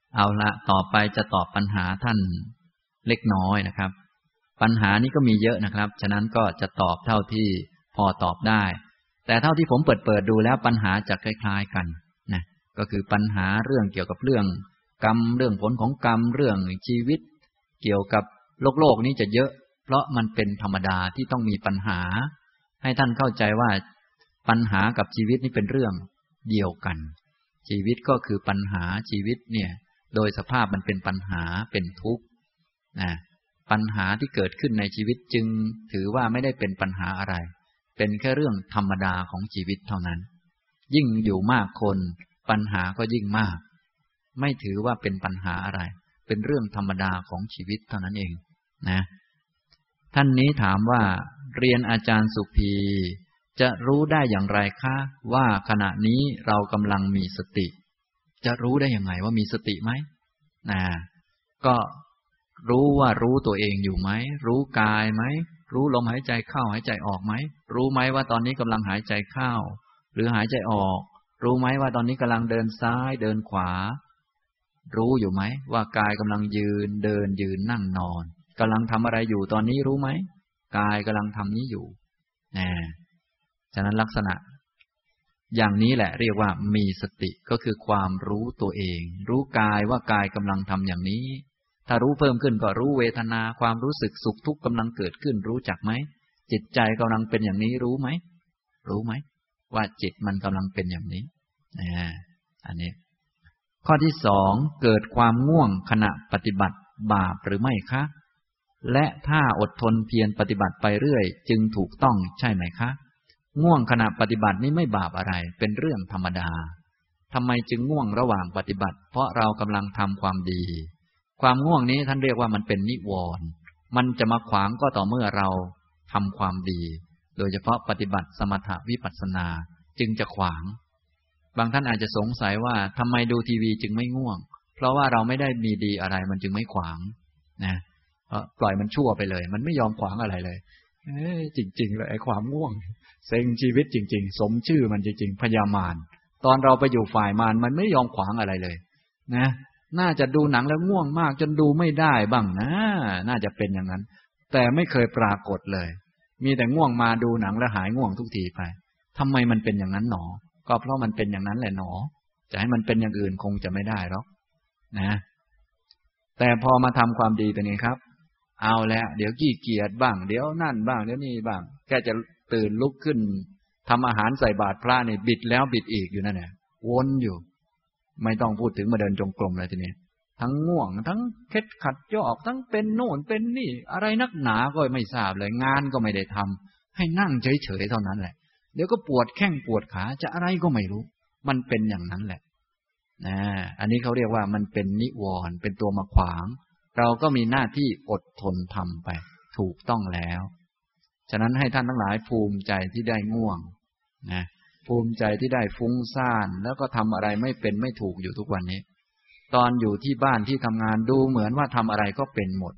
เอาละต่อไปจะตอบปัญหาท่านเล็กน้อยนะครับปัญหานี้ก็มีเยอะนะครับฉะนั้นก็จะตอบเท่าที่พอตอบได้แต่เท่าที่ผมเปิดดูแล้วปัญหาจะคล้ายๆกันนะก็คือปัญหาเรื่องเกี่ยวกับเรื่องกรรมเรื่องผลของกรรมเรื่องชีวิตเกี่ยวกับโลกนี้จะเยอะเพราะมันเป็นธรรมดาที่ต้องมีปัญหาให้ท่านเข้าใจว่าปัญหากับชีวิตนี่เป็นเรื่องเดียวกันชีวิตก็คือปัญหาชีวิตเนี่ยโดยสภาพมันเป็นปัญหาเป็นทุกข์นะปัญหาที่เกิดขึ้นในชีวิตจึงถือว่าไม่ได้เป็นปัญหาอะไรเป็นแค่เรื่องธรรมดาของชีวิตเท่านั้นยิ่งอยู่มากคนปัญหาก็ยิ่งมากไม่ถือว่าเป็นปัญหาอะไรเป็นเรื่องธรรมดาของชีวิตเท่านั้นเองนะท่านนี้ถามว่าเรียนอาจารย์สุภีจะรู้ได้อย่างไรคะว่าขณะนี้เรากำลังมีสติจะรู้ได้ยังไงว่ามีสติไหมก็รู้ว่ารู้ตัวเองอยู่ไหมรู้กายไหมรู้ลมหายใจเข้าหายใจออกไหมรู้ไหมว่าตอนนี้กำลังหายใจเข้าหรือหายใจออกรู้ไหมว่าตอนนี้กำลังเดินซ้ายเดินขวารู้อยู่ไหมว่ากายกำลังยืนเดินยืนนั่งนอนกำลังทำอะไรอยู่ตอนนี้รู้ไหมกายกำลังทำนี้อยู่ฉะนั้นลักษณะอย่างนี้แหละเรียกว่ามีสติก็คือความรู้ตัวเองรู้กายว่ากายกำลังทำอย่างนี้ถ้ารู้เพิ่มขึ้นก็รู้เวทนาความรู้สึกสุขทุกข์กำลังเกิดขึ้นรู้จักไหมจิตใจกำลังเป็นอย่างนี้รู้ไหมว่าจิตมันกำลังเป็นอย่างนี้อันนี้ข้อที่สองเกิดความง่วงขณะปฏิบัติบาปหรือไม่คะและถ้าอดทนเพียรปฏิบัติไปเรื่อยจึงถูกต้องใช่ไหมคะง่วงขณะปฏิบัตินี้ไม่บาปอะไรเป็นเรื่องธรรมดาทำไมจึงง่วงระหว่างปฏิบัติเพราะเรากำลังทำความดีความง่วงนี้ท่านเรียกว่ามันเป็นนิวรณ์มันจะมาขวางก็ต่อเมื่อเราทำความดีโดยเฉพาะปฏิบัติสมถะวิปัสสนาจึงจะขวางบางท่านอาจจะสงสัยว่าทำไมดูทีวีจึงไม่ง่วงเพราะว่าเราไม่ได้มีดีอะไรมันจึงไม่ขวางนะเพราะปล่อยมันชั่วไปเลยมันไม่ยอมขวางอะไรเลยจริงๆเลยไอ้ความง่วงเซ็งชีวิตจริงๆสมชื่อมันจริงๆพยามารตอนเราไปอยู่ฝ่ายมารมันไม่ยอมขวางอะไรเลยนะน่าจะดูหนังแล้วง่วงมากจนดูไม่ได้บ้างนะน่าจะเป็นอย่างนั้นแต่ไม่เคยปรากฏเลยมีแต่ง่วงมาดูหนังแล้วหายง่วงทุกทีไปทำไมมันเป็นอย่างนั้นหนอก็เพราะมันเป็นอย่างนั้นแหละหนอจะให้มันเป็นอย่างอื่นคงจะไม่ได้หรอกนะแต่พอมาทำความดีตัวนี้ครับเอาแล้วเดี๋ยวขี้เกียจบ้างเดี๋ยวนั่นบ้างเดี๋ยวนี่บ้างแค่จะตื่นลุกขึ้นทำอาหารใส่บาตรพระนี่บิดแล้วบิดอีกอยู่นั่นแหละวนอยู่ไม่ต้องพูดถึงมาเดินจงกรมเลยทีนี้ทั้งง่วงทั้งเคล็ดขัดยอกทั้งเป็นโน่นเป็นนี่อะไรนักหนาก็ไม่ทราบเลยงานก็ไม่ได้ทำให้นั่งเฉยๆเท่านั้นแหละเดี๋ยวก็ปวดแข้งปวดขาจะอะไรก็ไม่รู้มันเป็นอย่างนั้นแหละอันนี้เขาเรียกว่ามันเป็นนิวรณ์เป็นตัวมาขวางเราก็มีหน้าที่อดทนทำไปถูกต้องแล้วฉะนั้นให้ท่านทั้งหลายภูมิใจที่ได้ง่วงนะภูมิใจที่ได้ฟุ้งซ่านแล้วก็ทำอะไรไม่เป็นไม่ถูกอยู่ทุกวันนี้ตอนอยู่ที่บ้านที่ทำงานดูเหมือนว่าทำอะไรก็เป็นหมด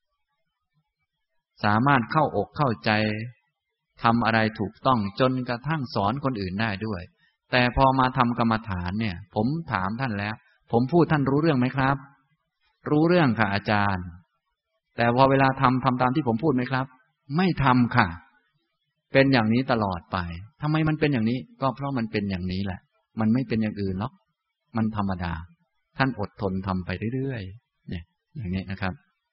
สามารถเข้าอกเข้าใจทำอะไรถูกต้องจนกระทั่งสอนคนอื่นได้ด้วยแต่พอมาทำกรรมฐานเนี่ยผมถามท่านแล้วผมพูดท่านรู้เรื่องไหมครับรู้เรื่องค่ะอาจารย์แต่พอเวลาทำตามที่ผมพูดไหมครับไม่ทำค่ะเป็นอย่างนี้ตลอดไปทำไมมันเป็นอย่างนี้ก็เพราะมันเป็นอย่างนี้แหละมันไม่เป็นอย่างอื่นหรอกมันธรรมดาท่านอดทนทำไปเรื่อยๆเนี่ยอย่างนี้นะครับ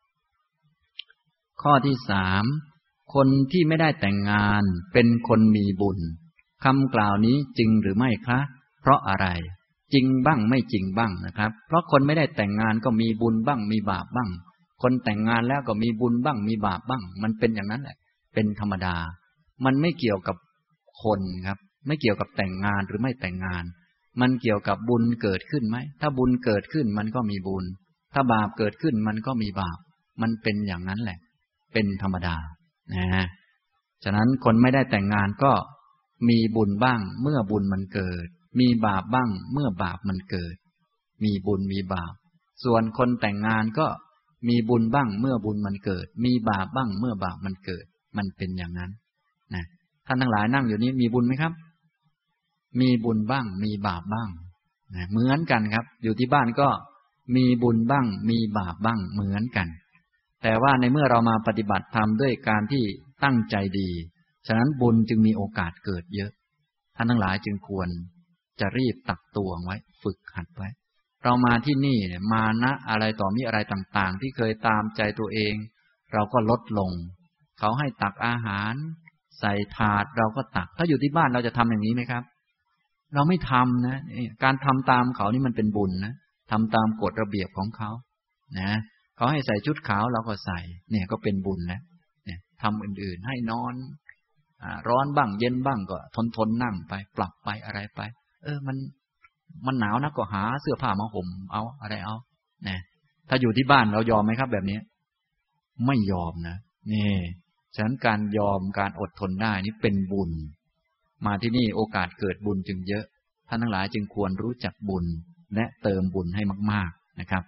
ข้อที่สามคนที่ไม่ได้แต่งงานเป็นคนมีบุญคำกล่าวนี้จริงหรือไม่คะเพราะอะไรจริงบ้างไม่จริงบ้างนะครับเพราะคนไม่ได้แต่งงานก็มีบุญบ้างมีบาปบ้างคนแต่งงานแล้วก็มีบุญบ้างมีบาปบ้างมันเป็นอย่างนั้นแหละเป็นธรรมดามันไม่เกี่ยวกับคนครับไม่เกี่ยวกับแต่งงานหรือไม่แต่งงานมันเกี่ยวกับบุญเกิดขึ้นไหมถ้าบุญเกิดขึ้นมันก็มีบุญถ้าบาปเกิดขึ้นมันก็มีบาปมันเป็นอย่างนั้นแหละเป็นธรรมดานะฉะนั้นคนไม่ได้แต่งงานก็มีบุญบ้างเมื่อบุญมันเกิดมีบาปบ้างเมื่อบาปมันเกิดมีบุญมีบาปส่วนคนแต่งงานก็มีบุญบ้างเมื่อบุญมันเกิดมีบาปบ้างเมื่อบาปมันเกิดมันเป็นอย่างนั้นนะท่านทั้งหลายนั่งอยู่นี้มีบุญไหมครับมีบุญบ้างมีบาปบ้างนะเหมือนกันครับอยู่ที่บ้านก็มีบุญบ้างมีบาปบ้างเหมือนกันแต่ว่าในเมื่อเรามาปฏิบัติธรรมด้วยการที่ตั้งใจดีฉะนั้นบุญจึงมีโอกาสเกิดเยอะท่านทั้งหลายจึงควรจะรีบตักตวงไว้ฝึกหัดไว้เรามาที่นี่มานะอะไรต่อมีอะไรต่างๆที่เคยตามใจตัวเองเราก็ลดลงเขาให้ตักอาหารใส่ถาดเราก็ตักถ้าอยู่ที่บ้านเราจะทำอย่างนี้ไหมครับเราไม่ทำนะการทำตามเขานี่มันเป็นบุญนะทำตามกฎระเบียบของเขานะเขาให้ใส่ชุดขาวเราก็ใส่เนี่ยก็เป็นบุญนะเนี่ยทำอื่นๆให้นอนร้อนบ้างเย็นบ้างก็ทนนั่งไปปรับไปอะไรไปมันหนาวนะก็หาเสื้อผ้ามาห่มเอาอะไรเอาเนี่ยถ้าอยู่ที่บ้านเรายอมไหมครับแบบนี้ไม่ยอมนะนี่ฉะนั้นการยอมการอดทนได้นี่เป็นบุญมาที่นี่โอกาสเกิดบุญจึงเยอะท่านทั้งหลายจึงควรรู้จักบุญและเติมบุญให้มากๆนะครับ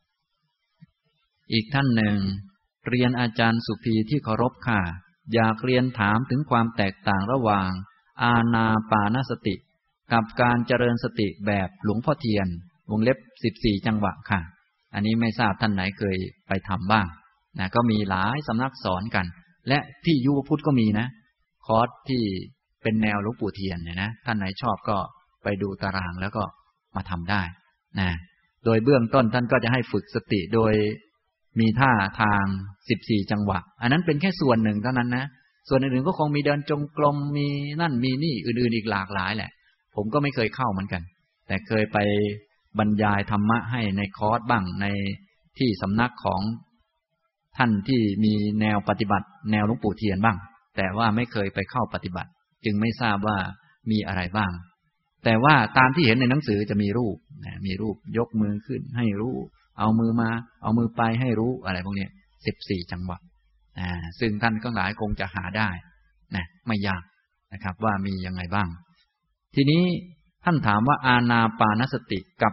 อีกท่านหนึ่งเรียนอาจารย์สุภีที่เคารพค่ะอยากเรียนถามถึงความแตกต่างระหว่างอานาปานสติกับการเจริญสติแบบหลวงพ่อเทียนวงเล็บ14จังหวะค่ะอันนี้ไม่ทราบท่านไหนเคยไปทำบ้างนะก็มีหลายสำนักสอนกันและที่ยุวพุทธก็มีนะคอร์สที่เป็นแนวหลวงปู่เทียนเนี่ยนะท่านไหนชอบก็ไปดูตารางแล้วก็มาทำได้นะโดยเบื้องต้นท่านก็จะให้ฝึกสติโดยมีท่าทาง14จังหวะอันนั้นเป็นแค่ส่วนหนึ่งเท่านั้นนะส่วนอื่นๆก็คงมีเดินจงกรมมีนั่นมีนี่อื่นๆอีกหลากหลายแหละผมก็ไม่เคยเข้าเหมือนกันแต่เคยไปบรรยายธรรมะให้ในคอร์สบ้างในที่สำนักของท่านที่มีแนวปฏิบัติแนวหลวงปู่เทียนบ้างแต่ว่าไม่เคยไปเข้าปฏิบัติจึงไม่ทราบว่ามีอะไรบ้างแต่ว่าตามที่เห็นในหนังสือจะมีรูปมีรูปยกมือขึ้นให้รู้เอามือมาเอามือไปให้รู้อะไรพวกนี้14จังหวะซึ่งท่านทั้งหลายคงจะหาได้นะไม่ยากนะครับว่ามียังไงบ้างทีนี้ท่านถามว่าอานาปานสติกับ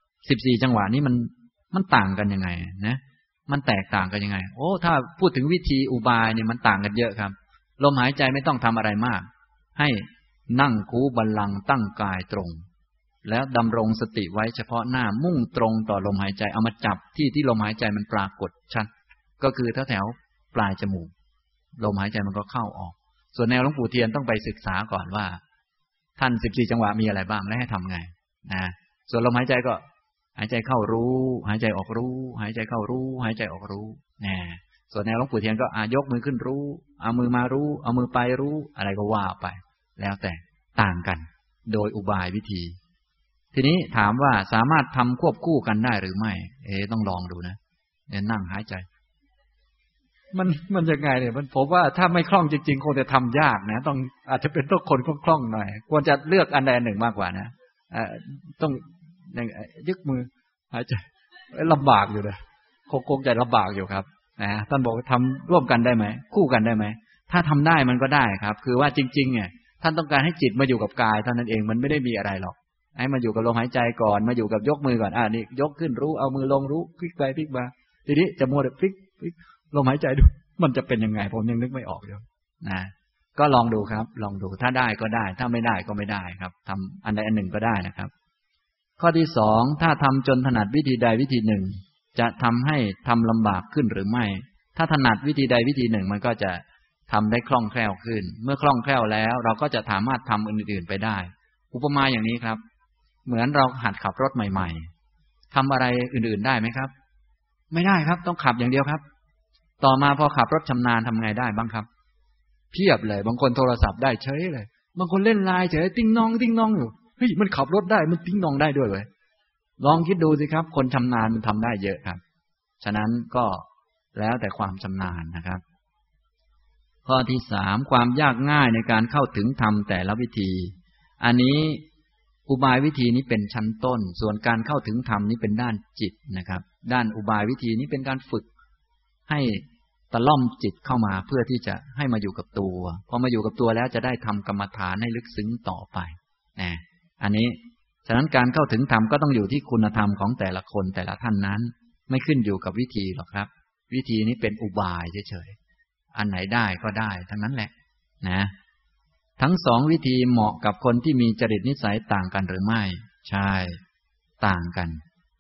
14จังหวะนี้มันต่างกันยังไงนะมันแตกต่างกันยังไงโอ้ถ้าพูดถึงวิธีอุบายเนี่ยมันต่างกันเยอะครับลมหายใจไม่ต้องทำอะไรมากให้นั่งคูบัลลังก์ตั้งกายตรงแล้วดำรงสติไว้เฉพาะหน้ามุ่งตรงต่อลมหายใจเอามาจับที่ลมหายใจมันปรากฏชัดก็คือแถวปลายจมูกลมหายใจมันก็เข้าออกส่วนแนวหลวงปู่เทียนต้องไปศึกษาก่อนว่าท่าน14จังหวะมีอะไรบ้างและให้ทำไงส่วนลมหายใจก็หายใจเข้ารู้หายใจออกรู้หายใจเข้ารู้หายใจออกรู้ส่วนแนวหลวงปู่เทียนก็ยกมือขึ้นรู้เอามือมารู้เอามือไปรู้อะไรก็ว่าไปแล้วแต่ต่างกันโดยอุบายวิธีทีนี้ถามว่าสามารถทำควบคู่กันได้หรือไม่ต้องลองดูนะเนี่ยนั่งหายใจมันยังไงเนี่ยผมว่าถ้าไม่คล่องจริงๆคงจะทำยากนะต้องอาจจะเป็นต้องคนคล่องๆหน่อยควรจะเลือกอันใดอันหนึ่งมากกว่านะต้องยึกมือหายใจลำบากอยู่เลยคงจะลำบากอยู่ครับท่านบอกทำร่วมกันได้ไหมคู่กันได้ไหมถ้าทำได้มันก็ได้ครับคือว่าจริงๆเนี่ยท่านต้องการให้จิตมาอยู่กับกายเท่านั้นเองมันไม่ได้มีอะไรหรอกให้มาอยู่กับลมหายใจก่อนมาอยู่กับยกมือก่อนนี่ยกขึ้นรู้เอามือลงรู้พลิกไปพลิกมาทีนี้จะมัวแต่พลิกลมหายใจดูมันจะเป็นยังไงผมยังนึกไม่ออกอยู่ก็ลองดูครับลองดูถ้าได้ก็ได้ถ้าไม่ได้ก็ไม่ได้ครับทำอันใดอันหนึ่งก็ได้นะครับข้อที่2ถ้าทำจนถนัดวิธีใดวิธีหนึ่งจะทำให้ทำลำบากขึ้นหรือไม่ถ้าถนัดวิธีใดวิธีหนึ่งมันก็จะทำได้คล่องแคล่วขึ้นเมื่อคล่องแคล่วแล้วเราก็จะสามารถทำอื่นๆไปได้อุปมาอย่างนี้ครับเหมือนเราหัดขับรถใหม่ๆทำอะไรอื่นๆได้ไหมครับไม่ได้ครับต้องขับอย่างเดียวครับต่อมาพอขับรถชำนาญทำไงได้บ้างครับเพียบเลยบางคนโทรศัพท์ได้เฉยเลยบางคนเล่นไลน์เฉยติ้งน้องติ้งน้องอยู่เฮ้ยมันขับรถได้มันติ้งน้องได้ด้วยเลยลองคิดดูสิครับคนชำนาญมันทำได้เยอะครับฉะนั้นก็แล้วแต่ความชำนาญนะครับข้อที่3ความยากง่ายในการเข้าถึงธรรมแต่ละวิธีอันนี้อุบายวิธีนี้เป็นชั้นต้นส่วนการเข้าถึงธรรมนี้เป็นด้านจิตนะครับด้านอุบายวิธีนี้เป็นการฝึกให้ตะล่อมจิตเข้ามาเพื่อที่จะให้มาอยู่กับตัวพอมาอยู่กับตัวแล้วจะได้ทำกรรมฐานให้ลึกซึ้งต่อไปอันนี้ฉะนั้นการเข้าถึงธรรมก็ต้องอยู่ที่คุณธรรมของแต่ละคนแต่ละท่านนั้นไม่ขึ้นอยู่กับวิธีหรอกครับวิธีนี้เป็นอุบายเฉยๆอันไหนได้ก็ได้ทั้งนั้นแหละนะทั้ง2วิธีเหมาะกับคนที่มีจริตนิสัยต่างกันหรือไม่ใช่ต่างกัน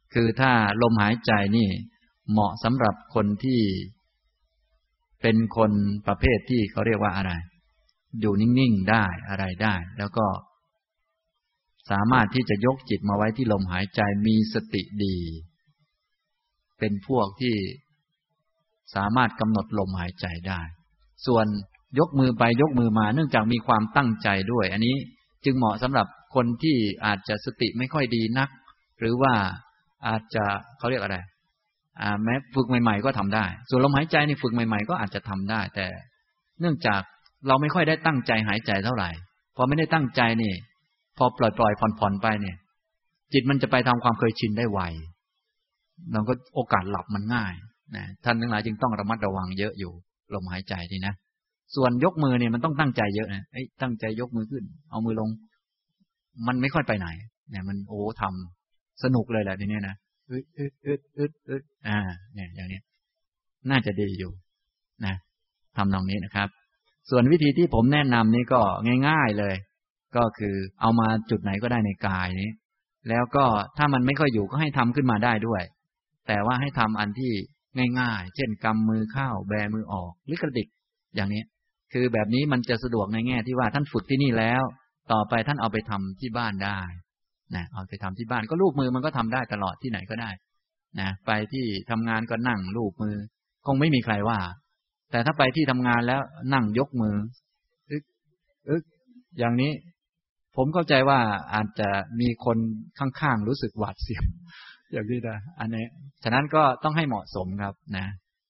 คือถ้าลมหายใจนี่เหมาะสำหรับคนที่เป็นคนประเภทที่เขาเรียกว่าอะไรอยู่นิ่งๆได้อะไรได้แล้วก็สามารถที่จะยกจิตมาไว้ที่ลมหายใจมีสติดีเป็นพวกที่สามารถกำหนดลมหายใจได้ส่วนยกมือไปยกมือมาเนื่องจากมีความตั้งใจด้วยอันนี้จึงเหมาะสำหรับคนที่อาจจะสติไม่ค่อยดีนักหรือว่าอาจจะเขาเรียกอะไรแม้ฝึกใหม่ๆก็ทำได้ส่วนลมหายใจนี่ฝึกใหม่ๆก็อาจจะทำได้แต่เนื่องจากเราไม่ค่อยได้ตั้งใจหายใจเท่าไหร่พอไม่ได้ตั้งใจนี่พอปล่อยๆผ่อนๆไปเนี่ยจิตมันจะไปทำความเคยชินได้ไวเราก็โอกาสหลับมันง่ายนะท่านทั้งหลายจึงต้องระมัดระวังเยอะอยู่ลมหายใจนี่นะส่วนยกมือเนี่ยมันต้องตั้งใจเยอะนะตั้งใจยกมือขึ้นเอามือลงมันไม่ค่อยไปไหนเนี่ยมันทำสนุกเลยแหละทีนี้นะเนี่ยอย่างนี้น่าจะดีอยู่นะทำตรงนี้นะครับส่วนวิธีที่ผมแนะนำนี่ก็ง่ายๆเลยก็คือเอามาจุดไหนก็ได้ในกายนี้แล้วก็ถ้ามันไม่ค่อยอยู่ก็ให้ทำขึ้นมาได้ด้วยแต่ว่าให้ทำอันที่ง่ายๆเช่นกำมือเข้าแบมือออกหรือกระดิกอย่างนี้คือแบบนี้มันจะสะดวกในแง่ที่ว่าท่านฝึกที่นี่แล้วต่อไปท่านเอาไปทำที่บ้านได้นะเอาไปทำที่บ้านก็ลูบมือมันก็ทำได้ตลอดที่ไหนก็ได้นะไปที่ทำงานก็นั่งลูบมือคงไม่มีใครว่าแต่ถ้าไปที่ทำงานแล้วนั่งยกมืออย่างนี้ผมเข้าใจว่าอาจจะมีคนข้างๆรู้สึกหวาดเสียวอย่างนี้นะอันนี้ฉะนั้นก็ต้องให้เหมาะสมครับนะ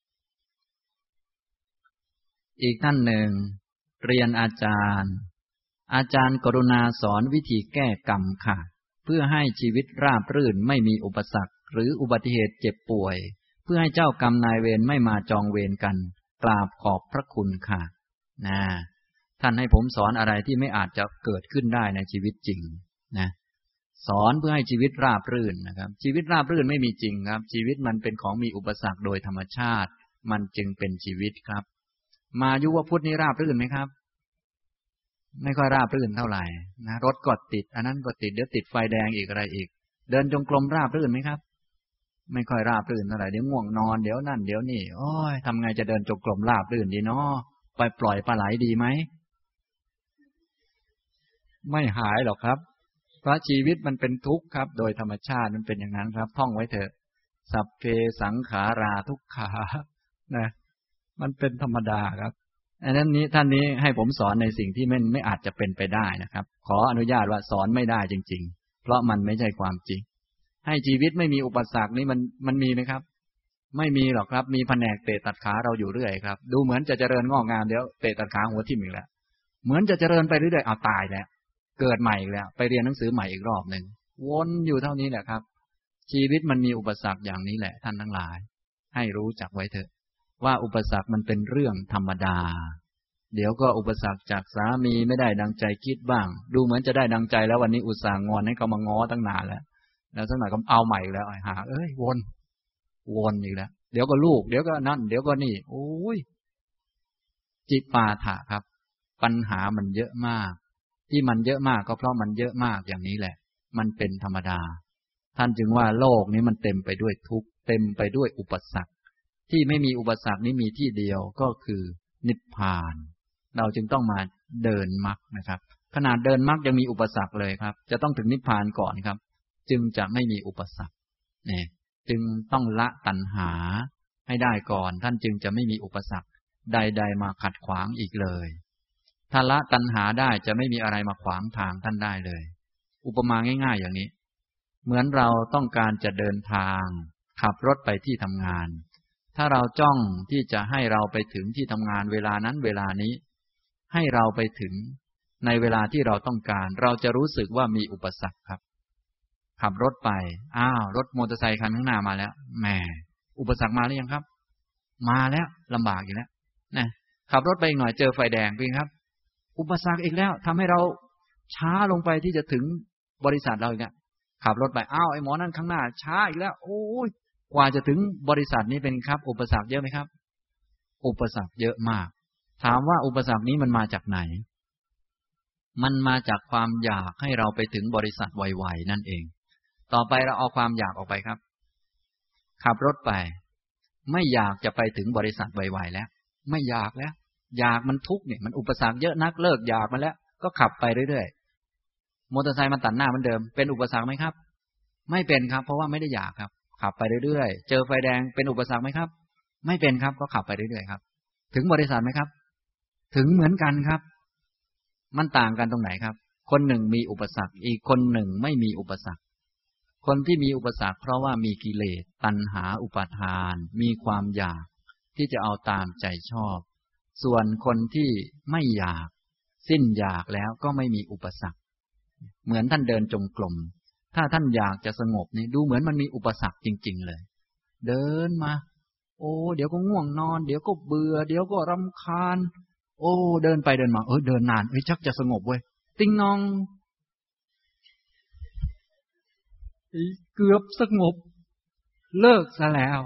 อีกท่านหนึ่งเรียนอาจารย์กรุณาสอนวิธีแก้กรรมค่ะเพื่อให้ชีวิตราบรื่นไม่มีอุปสรรคหรืออุบัติเหตุเจ็บป่วยเพื่อให้เจ้ากรรมนายเวรไม่มาจองเวรกันกราบขอบพระคุณค่ะนะท่านให้ผมสอนอะไรที่ไม่อาจจะเกิดขึ้นได้ในชีวิตจริงนะสอนเพื่อให้ชีวิตราบรื่นนะครับชีวิตราบรื่นไม่มีจริงครับชีวิตมันเป็นของมีอุปสรรคโดยธรรมชาติมันจึงเป็นชีวิตครับมายุวพุทธนี่ราบรื่นไหมครับไม่ค่อยราบรื่นเท่าไหร่นะรถก็ติดอันนั้นก็ติดเดี๋ยวติดไฟแดงอีกอะไรอีกเดินจงกรมราบรื่นไหมครับไม่ค่อยราบรื่นเท่าไหร่เดี๋ยวง่วงนอนเดี๋ยวนั่นเดี๋ยวนี่โอ้ยทำไงจะเดินจงกรมราบรื่นดีเนาะไปปล่อยปลาไหลดีไหมไม่หายหรอกครับเพราะชีวิตมันเป็นทุกข์ครับโดยธรรมชาติมันเป็นอย่างนั้นครับท่องไว้เถอะสัพเพสังขาราทุกขานะมันเป็นธรรมดาครับอันนั้นนี้ท่านนี้ให้ผมสอนในสิ่งที่ไม่อาจจะเป็นไปได้นะครับขออนุญาตว่าสอนไม่ได้จริงๆเพราะมันไม่ใช่ความจริงให้ชีวิตไม่มีอุปสรรคนี้มันมีไหมครับไม่มีหรอกครับมีแผนกเตะตัดขาเราอยู่เรื่อยครับดูเหมือนจะเจริญงอกงามเดี๋ยวเตะตัดขาหัวทิ่มอีกแล้วเหมือนจะเจริญไปเรื่อยๆเอาตายแล้วเกิดใหม่อีกแล้วไปเรียนหนังสือใหม่อีกรอบหนึ่งวนอยู่เท่านี้แหละครับชีวิตมันมีอุปสรรคอย่างนี้แหละท่านทั้งหลายให้รู้จักไว้เถอะว่าอุปสรรคมันเป็นเรื่องธรรมดาเดี๋ยวก็อุปสรรคจากสามีไม่ได้ดังใจคิดบ้างดูเหมือนจะได้ดังใจแล้ววันนี้อุตส่าห์งอนให้เขามาง้อตั้งนานแล้วสักหน่อยก็เอาใหม่อีกแล้วหาวนอีกแล้วเดี๋ยวก็ลูกเดี๋ยวก็นั่นเดี๋ยวก็นี่โอ้ยจิปาถะครับปัญหามันเยอะมากที่มันเยอะมากก็เพราะมันเยอะมากอย่างนี้แหละมันเป็นธรรมดาท่านจึงว่าโลกนี้มันเต็มไปด้วยทุกข์เต็มไปด้วยอุปสรรคที่ไม่มีอุปสรรคนี้มีที่เดียวก็คือนิพพานเราจึงต้องมาเดินมรรคนะครับขนาดเดินมรรคยังมีอุปสรรคเลยครับจะต้องถึงนิพพานก่อนครับจึงจะไม่มีอุปสรรคเนี่ยจึงต้องละตัณหาให้ได้ก่อนท่านจึงจะไม่มีอุปสรรคใดๆมาขัดขวางอีกเลยถ้าละตัณหาได้จะไม่มีอะไรมาขวางทางท่านได้เลยอุปมาง่ายๆอย่างนี้เหมือนเราต้องการจะเดินทางขับรถไปที่ทำงานถ้าเราจ้องที่จะให้เราไปถึงที่ทำงานเวลานั้นเวลานี้ให้เราไปถึงในเวลาที่เราต้องการเราจะรู้สึกว่ามีอุปสรรคครับขับรถไปรถมอเตอร์ไซค์คันข้างหน้ามาแล้วแหมอุปสรรคมาหรือยังครับมาแล้วลำบากอยู่แล้วนะขับรถไปอีกหน่อยเจอไฟแดงเป็นครับอุปสรรคอีกแล้วทำให้เราช้าลงไปที่จะถึงบริษัทเราอีกแล้วขับรถไปไอ้หมอนั่นข้างหน้าช้าอีกแล้วโอ้ยกว่าจะถึงบริษัทนี้เป็นครับอุปสรรคเยอะไหมครับอุปสรรคเยอะมากถามว่าอุปสรรคนี้มันมาจากไหนมันมาจากความอยากให้เราไปถึงบริษัทไวๆนั่นเองต่อไปเราเอาความอยากออกไปครับขับรถไปไม่อยากจะไปถึงบริษัทไวๆแล้วไม่อยากแล้วอยากมันทุกข์เนี่ยมันอุปสรรคเยอะนักเลิกอยากมันแล้วก็ขับไปเรื่อยๆมอเตอร์ไซค์มันตัดหน้าเหมือนเดิมเป็นอุปสรรคไหมครับไม่เป็นครับเพราะว่าไม่ได้อยากครับขับไปเรื่อยๆเจอไฟแดงเป็นอุปสรรคไหมครับไม่เป็นครับก็ขับไปเรื่อยๆครับถึงบริษัทไหมครับถึงเหมือนกันครับมันต่างกันตรงไหนครับคนหนึ่งมีอุปสรรคอีกคนหนึ่งไม่มีอุปสรรคคนที่มีอุปสรรคเพราะว่ามีกิเลสตัณหาอุปาทานมีความอยากที่จะเอาตามใจชอบส่วนคนที่ไม่อยากสิ้นอยากแล้วก็ไม่มีอุปสรรคเหมือนท่านเดินจงกรมถ้าท่านอยากจะสงบนี่ดูเหมือนมันมีอุปสรรคจริงๆเลยเดินมาโอ้เดี๋ยวก็ง่วงนอนเดี๋ยวก็เบื่อเดี๋ยวก็รำคาญโอ้เดินไปเดินมาเดินนานชักจะสงบเว้ยติ้งนองเกือบสงบเลิกซะแล้ว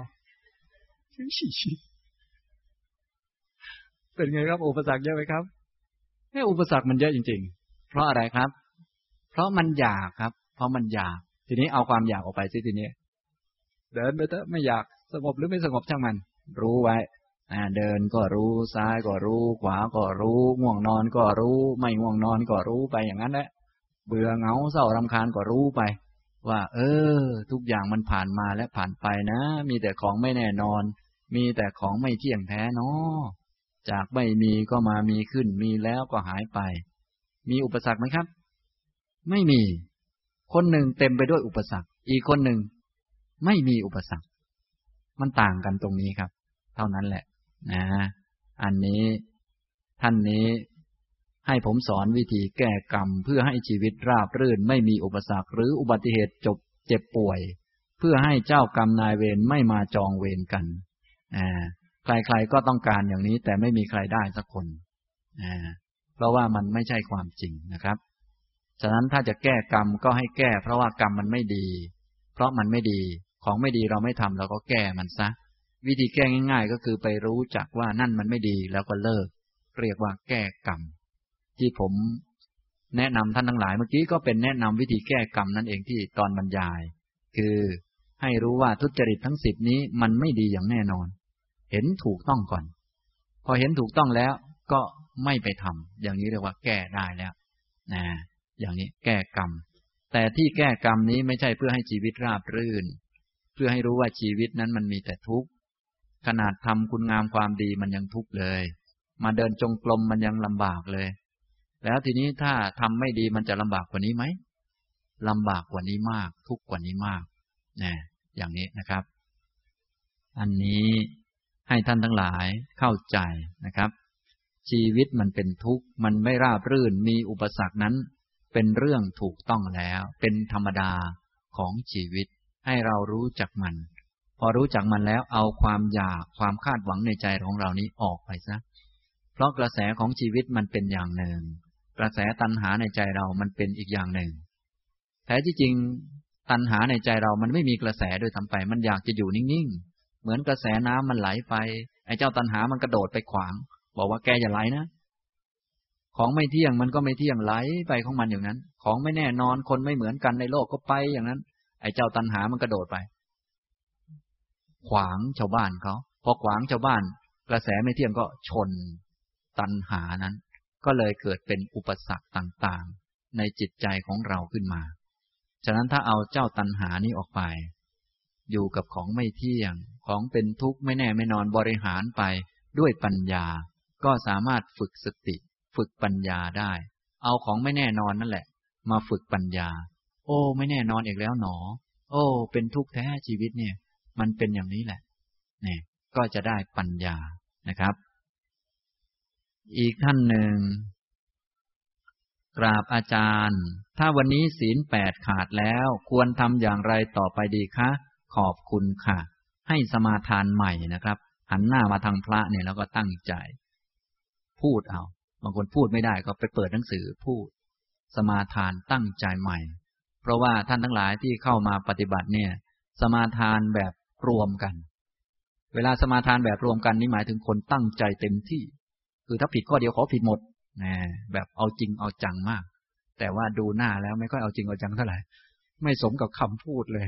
เป็นไงครับอุปสรรคเยอะไหมครับอุปสรรคมันเยอะจริงๆเพราะอะไรครับเพราะมันอยากครับเพราะมันอยากทีนี้เอาความอยากออกไปสิทีนี้เดินไปเถอะไม่อยากสงบหรือไม่สงบช่างมันรู้ไว้เดินก็รู้ซ้ายก็รู้ขวาก็รู้ง่วงนอนก็รู้ไม่ง่วงนอนก็รู้ไปอย่างนั้นแหละเบื่อเหงาเศร้ารำคาญก็รู้ไปว่าทุกอย่างมันผ่านมาและผ่านไปนะมีแต่ของไม่แน่นอนมีแต่ของไม่เที่ยงแท้เนาะจากไม่มีก็มามีขึ้นมีแล้วก็หายไปมีอุปสรรคไหมครับไม่มีคนหนึ่งเต็มไปด้วยอุปสรรคอีกคนหนึ่งไม่มีอุปสรรคมันต่างกันตรงนี้ครับเท่านั้นแหละนะอันนี้ท่านนี้ให้ผมสอนวิธีแก้กรรมเพื่อให้ชีวิตราบรื่นไม่มีอุปสรรคหรืออุบัติเหตุเจ็บป่วยเพื่อให้เจ้ากรรมนายเวรไม่มาจองเวรกันใครๆก็ต้องการอย่างนี้แต่ไม่มีใครได้สักคนเพราะว่ามันไม่ใช่ความจริงนะครับฉะนั้นถ้าจะแก้กรรมก็ให้แก้เพราะว่ากรรมมันไม่ดีเพราะมันไม่ดีของไม่ดีเราไม่ทำเราก็แก้มันซะวิธีแก้ง่ายๆก็คือไปรู้จักว่านั่นมันไม่ดีแล้วก็เลิกเรียกว่าแก้กรรมที่ผมแนะนำท่านทั้งหลายเมื่อกี้ก็เป็นแนะนำวิธีแก้กรรมนั่นเองที่ตอนบรรยายคือให้รู้ว่าทุจริตทั้ง10นี้มันไม่ดีอย่างแน่นอนเห็นถูกต้องก่อนพอเห็นถูกต้องแล้วก็ไม่ไปทำอย่างนี้เรียกว่าแก้ได้แล้วอย่างนี้แก้กรรมแต่ที่แก้กรรมนี้ไม่ใช่เพื่อให้ชีวิตราบรื่นเพื่อให้รู้ว่าชีวิตนั้นมันมีแต่ทุกข์ขนาดทำคุณงามความดีมันยังทุกข์เลยมาเดินจงกรมมันยังลำบากเลยแล้วทีนี้ถ้าทำไม่ดีมันจะลำบากกว่านี้ไหมลำบากกว่านี้มากทุกข์กว่านี้มากอย่างนี้นะครับอันนี้ให้ท่านทั้งหลายเข้าใจนะครับชีวิตมันเป็นทุกข์มันไม่ราบรื่นมีอุปสรรคนั้นเป็นเรื่องถูกต้องแล้วเป็นธรรมดาของชีวิตให้เรารู้จักมันพอรู้จักมันแล้วเอาความอยากความคาดหวังในใจของเรานี้ออกไปซะเพราะกระแสของชีวิตมันเป็นอย่างหนึ่งกระแสตัณหาในใจเรามันเป็นอีกอย่างหนึ่งแท้ที่จริงตัณหาในใจเรามันไม่มีกระแสโดยทำไปมันอยากจะอยู่นิ่งๆเหมือนกระแสน้ำมันไหลไปไอ้เจ้าตัณหามันกระโดดไปขวางบอกว่าแกอย่าไหลนะของไม่เที่ยงมันก็ไม่เที่ยงไหลไปของมันอย่างนั้นของไม่แน่นอนคนไม่เหมือนกันในโลกก็ไปอย่างนั้นไอ้เจ้าตัณหามันกระโดดไปขวางชาวบ้านเขาพอขวางชาวบ้านกระแสไม่เที่ยงก็ชนตัณหานั้นก็เลยเกิดเป็นอุปสรรคต่างๆในจิตใจของเราขึ้นมาฉะนั้นถ้าเอาเจ้าตัณหานี้ออกไปอยู่กับของไม่เที่ยงของเป็นทุกข์ไม่แน่ไม่นอนบริหารไปด้วยปัญญาก็สามารถฝึกสติฝึกปัญญาได้เอาของไม่แน่นอนนั่นแหละมาฝึกปัญญาโอ้ไม่แน่นอนอีกแล้วหนอโอ้เป็นทุกข์แท้ชีวิตเนี่ยมันเป็นอย่างนี้แหละเนี่ยก็จะได้ปัญญานะครับอีกท่านหนึ่งกราบอาจารย์ถ้าวันนี้ศีล8ขาดแล้วควรทำอย่างไรต่อไปดีคะขอบคุณค่ะให้สมาทานใหม่นะครับหันหน้ามาทางพระเนี่ยแล้วก็ตั้งใจพูดเอาบางคนพูดไม่ได้ก็ไปเปิดหนังสือพูดสมาทานตั้งใจใหม่เพราะว่าท่านทั้งหลายที่เข้ามาปฏิบัติเนี่ยสมาทานแบบรวมกันเวลาสมาทานแบบรวมกันนี่หมายถึงคนตั้งใจเต็มที่คือถ้าผิดข้อเดียวขอผิดหมดแบบเอาจริงเอาจังมากแต่ว่าดูหน้าแล้วไม่ค่อยเอาจริงเอาจังเท่าไหร่ไม่สมกับคำพูดเลย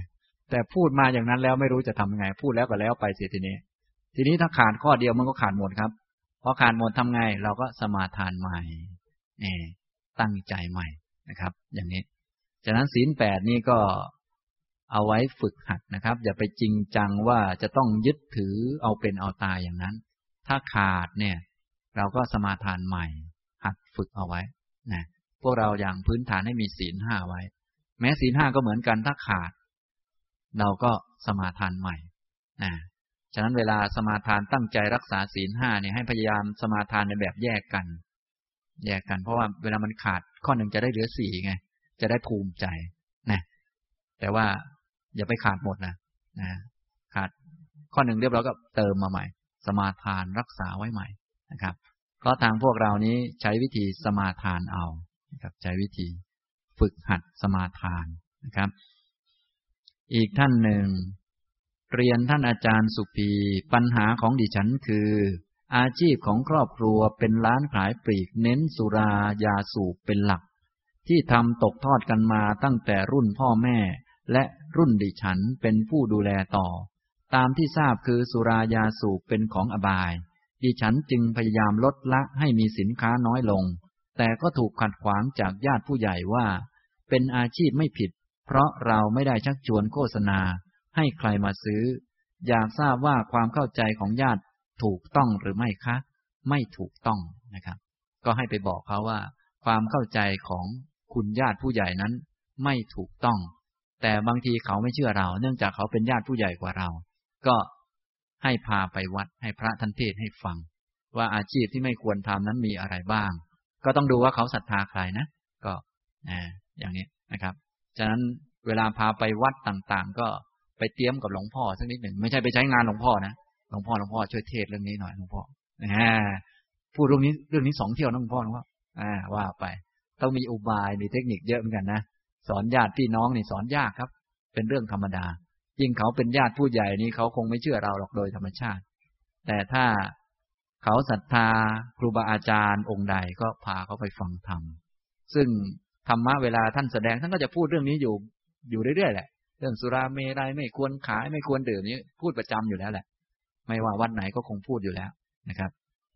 แต่พูดมาอย่างนั้นแล้วไม่รู้จะทำยังไงพูดแล้วก็แล้วไปเสียทีนี้ถ้าขาดข้อเดียวมันก็ขาดหมดครับพอขาดหมดทำไงเราก็สมาทานใหม่ตั้งใจใหม่นะครับอย่างนี้ฉะนั้นศีล 8นี่ก็เอาไว้ฝึกหัดนะครับอย่าไปจริงจังว่าจะต้องยึดถือเอาเป็นเอาตายอย่างนั้นถ้าขาดเนี่ยเราก็สมาทานใหม่หัดฝึกเอาไว้นะพวกเราอย่างพื้นฐานให้มีศีล 5ไว้แม้ศีล 5ก็เหมือนกันถ้าขาดเราก็สมาทานใหม่นะฉะนั้นเวลาสมาทานตั้งใจรักษาศีล 5เนี่ยให้พยายามสมาทานในแบบแยกกันเพราะว่าเวลามันขาดข้อหนึ่งจะได้เหลือ4ไงจะได้ภูมิใจนะแต่ว่าอย่าไปขาดหมดนะขาดข้อหนึ่งเรียบร้อยก็เติมมาใหม่สมาทานรักษาไว้ใหม่นะครับเพราะทางพวกเรานี้ใช้วิธีสมาทานเอานะครับใช้วิธีฝึกหัดสมาทานนะครับอีกท่านหนึ่งเรียนท่านอาจารย์สุพีปัญหาของดิฉันคืออาชีพของครอบครัวเป็นร้านขายปลีกเน้นสุรายาสูบเป็นหลักที่ทำตกทอดกันมาตั้งแต่รุ่นพ่อแม่และรุ่นดิฉันเป็นผู้ดูแลต่อตามที่ทราบคือสุรายาสูบเป็นของอบายดิฉันจึงพยายามลดละให้มีสินค้าน้อยลงแต่ก็ถูกขัดขวางจากญาติผู้ใหญ่ว่าเป็นอาชีพไม่ผิดเพราะเราไม่ได้ชักชวนโฆษณาให้ใครมาซื้ออยากทราบว่าความเข้าใจของญาติถูกต้องหรือไม่คะไม่ถูกต้องนะครับก็ให้ไปบอกเขาว่าความเข้าใจของคุณญาติผู้ใหญ่นั้นไม่ถูกต้องแต่บางทีเขาไม่เชื่อเราเนื่องจากเขาเป็นญาติผู้ใหญ่กว่าเราก็ให้พาไปวัดให้พระท่านเทศน์ให้ฟังว่าอาชีพที่ไม่ควรทำนั้นมีอะไรบ้างก็ต้องดูว่าเขาศรัทธาใครนะก็อย่างนี้นะครับฉะนั้นเวลาพาไปวัดต่างๆก็ไปเตรียมกับหลวงพ่อสักนิดหนึ่งไม่ใช่ไปใช้งานหลวงพ่อนะหลวงพ่อช่วยเทศเรื่องนี้หน่อยหลวงพ่อพูดเรื่องนี้2 เที่ยวนะหลวงพ่อว่าไปต้องมีอุบายมีเทคนิคเยอะเหมือนกันนะสอนญาติพี่น้องนี่สอนยากครับเป็นเรื่องธรรมดายิ่งเขาเป็นญาติผู้ใหญ่นี่เขาคงไม่เชื่อเราหรอกโดยธรรมชาติแต่ถ้าเขาศรัทธาครูบาอาจารย์องค์ใดก็พาเขาไปฟังธรรมซึ่งธรรมะเวลาท่านแสดงท่านก็จะพูดเรื่องนี้อยู่เรื่อยๆแหละเรื่องสุราเมรัยไม่ควรขายไม่ควรดื่มนี้พูดประจำอยู่แล้วแหละไม่ว่าวัดไหนก็คงพูดอยู่แล้วนะครับ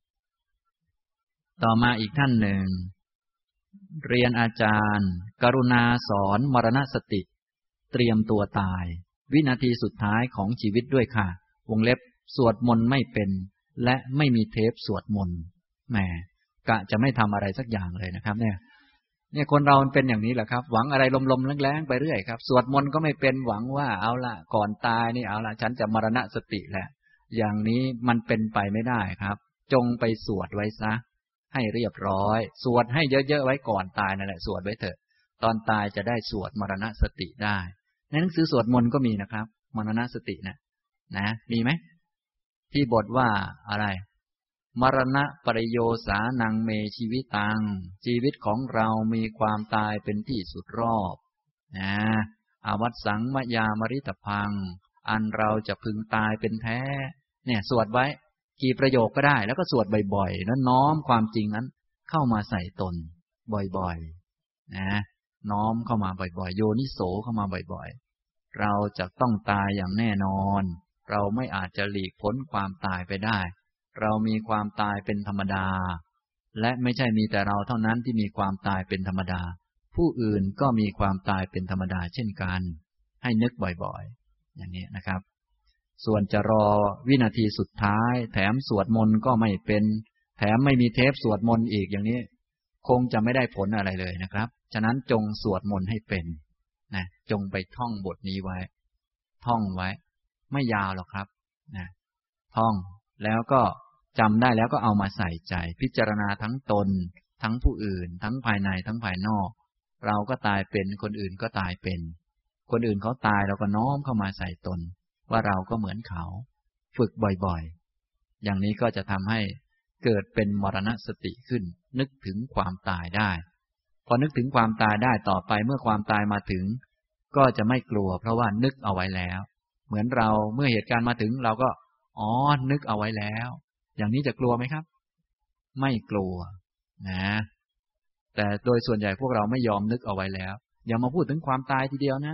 ต่อมาอีกท่านหนึ่งเรียนอาจารย์กรุณาสอนมรณสติเตรียมตัวตายวินาทีสุดท้ายของชีวิตด้วยค่ะวงเล็บสวดมนต์ไม่เป็นและไม่มีเทปสวดมนต์แหมกะจะไม่ทำอะไรสักอย่างเลยนะครับเนี่ยคนเรามันเป็นอย่างนี้แหละครับหวังอะไรลมๆแรงๆไปเรื่อยครับสวดมนต์ก็ไม่เป็นหวังว่าเอาละก่อนตายนี่เอาละฉันจะมรณสติแหละอย่างนี้มันเป็นไปไม่ได้ครับจงไปสวดไว้ซะให้เรียบร้อยสวดให้เยอะๆไว้ก่อนตายนั่นแหละสวดไว้เถอะตอนตายจะได้สวดมรณสติได้ในหนังสือสวดมนต์ก็มีนะครับมรณสตินะมีไหมที่บทว่าอะไรมรณะปริโยสานังเมชีวิตังชีวิตของเรามีความตายเป็นที่สุดรอบนะอาวัตสังมยามริตพังอันเราจะพึงตายเป็นแท้เนี่ยสวดไว้กี่ประโยคก็ได้แล้วก็สวดบ่อยๆแล้วน้อมความจริงนั้นเข้ามาใส่ตนบ่อยๆนะน้อมเข้ามาบ่อยๆโยนิโสเข้ามาบ่อยๆเราจะต้องตายอย่างแน่นอนเราไม่อาจจะหลีกพ้นความตายไปได้เรามีความตายเป็นธรรมดาและไม่ใช่มีแต่เราเท่านั้นที่มีความตายเป็นธรรมดาผู้อื่นก็มีความตายเป็นธรรมดาเช่นกันให้นึกบ่อยๆอย่างนี้นะครับส่วนจะรอวินาทีสุดท้ายแถมสวดมนต์ก็ไม่เป็นแถมไม่มีเทปสวดมนต์อีกอย่างนี้คงจะไม่ได้ผลอะไรเลยนะครับฉะนั้นจงสวดมนต์ให้เป็นนะจงไปท่องบทนี้ไว้ท่องไว้ไม่ยาวหรอกครับนะท่องแล้วก็จำได้แล้วก็เอามาใส่ใจพิจารณาทั้งตนทั้งผู้อื่นทั้งภายในทั้งภายนอกเราก็ตายเป็นคนอื่นก็ตายเป็นคนอื่นเขาตายเราก็น้อมเข้ามาใส่ตนว่าเราก็เหมือนเขาฝึกบ่อยๆอย่างนี้ก็จะทำให้เกิดเป็นมรณสติขึ้นนึกถึงความตายได้พอนึกถึงความตายได้ต่อไปเมื่อความตายมาถึงก็จะไม่กลัวเพราะว่านึกเอาไว้แล้วเหมือนเราเมื่อเหตุการณ์มาถึงเราก็นึกเอาไว้แล้วอย่างนี้จะกลัวไหมครับไม่กลัวนะแต่โดยส่วนใหญ่พวกเราไม่ยอมนึกเอาไว้แล้วอย่ามาพูดถึงความตายทีเดียวนะ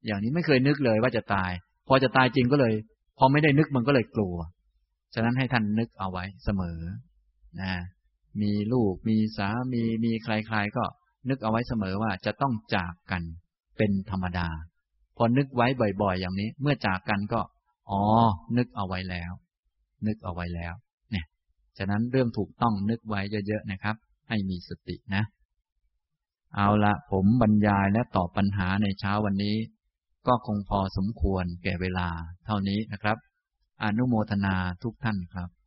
อย่างนี้ไม่เคยนึกเลยว่าจะตายพอจะตายจริงก็เลยพอไม่ได้นึกมันก็เลยกลัวฉะนั้นให้ท่านนึกเอาไว้เสมอนะมีลูกมีสามีมีใครๆก็นึกเอาไว้เสมอว่าจะต้องจากกันเป็นธรรมดาพอนึกไว้บ่อยๆอย่างนี้เมื่อจากกันก็นึกเอาไว้แล้วนึกเอาไว้แล้วเนี่ยฉะนั้นเรื่องถูกต้องนึกไว้เยอะๆนะครับให้มีสตินะเอาละผมบรรยายและตอบปัญหาในเช้าวันนี้ก็คงพอสมควรแก่เวลาเท่านี้นะครับอนุโมทนาทุกท่านครับ